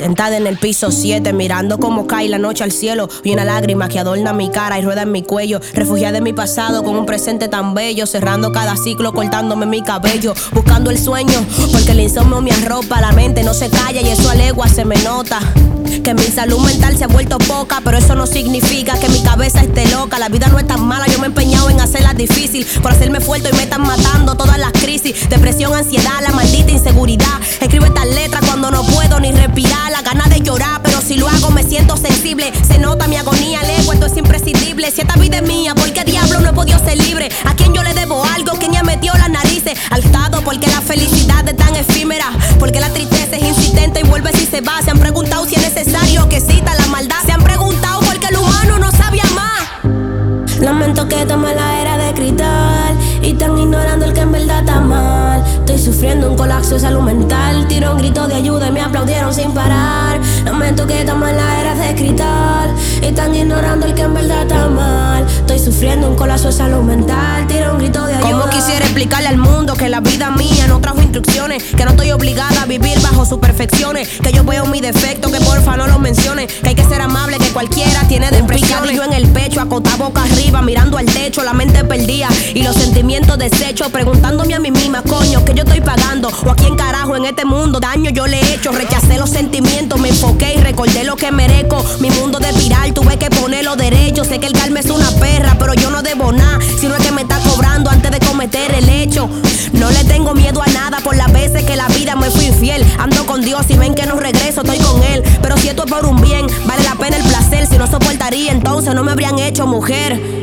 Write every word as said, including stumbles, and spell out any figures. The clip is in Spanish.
Sentada en el piso siete, mirando cómo cae la noche al cielo, y una lágrima que adorna mi cara y rueda en mi cuello. Refugiada en mi pasado con un presente tan bello, cerrando cada ciclo, cortándome mi cabello, buscando el sueño, porque el insomnio me arropa. La mente no se calla y eso a legua se me nota. Que mi salud mental se ha vuelto poca, pero eso no significa que mi cabeza esté loca. La vida no es tan mala, yo me he empeñado en hacerla difícil, por hacerme fuerte y me están matando todas las crisis. Depresión, ansiedad, la maldita inseguridad. Escribo estas letras cuando no puedo ni respirar. La gana de llorar, pero si lo hago me siento sensible. Se nota mi agonía, el ego, esto es imprescindible. Si esta vida es mía, ¿por qué diablo no he podido ser libre? ¿A quién yo le debo algo? ¿Quién ya metió las narices al estado? Porque la felicidad es tan efímera, porque la tristeza es insistente y vuelve si se va. Se han preguntado si es necesario que cita la maldad. Se han preguntado por qué el humano no sabe amar. Lamento que tome la era de cristal y están ignorando el que en verdad está mal. Estoy sufriendo un colapso de salud mental. Tiro un grito de ayuda y me aplaudieron sin parar. Lamento que toman la era de cristal y están ignorando el que en verdad está mal. Estoy sufriendo un colapso de salud mental. Tiro un grito de ayuda. Como quisiera explicarle al mundo que la vida mía no trajo instrucciones, que no estoy obligada a vivir bajo sus perfecciones, que yo veo mi defecto, que porfa no lo mencione, que hay que ser amable, que cualquiera tiene depresiones. Un picadillo en el pecho, acotado boca arriba, mirando al techo, la mente perdida y los sentimientos deshechos, preguntándome a mí misma, coño, que yo estoy pagando, o a quién carajo en este mundo daño yo le he hecho. Rechacé los sentimientos, me enfoqué y recordé lo que merezco. Mi mundo de viral, tuve que ponerlo derecho. Sé que el calme es una perra, pero yo no debo nada, sino es que me está cobrando antes de cometer el hecho. No le tengo miedo a nada por las veces que la vida me fui infiel. Ando con Dios y ven que no regreso, estoy con Él. Pero si esto es por un bien, vale la pena el placer. Si no soportaría, entonces no me habrían hecho mujer.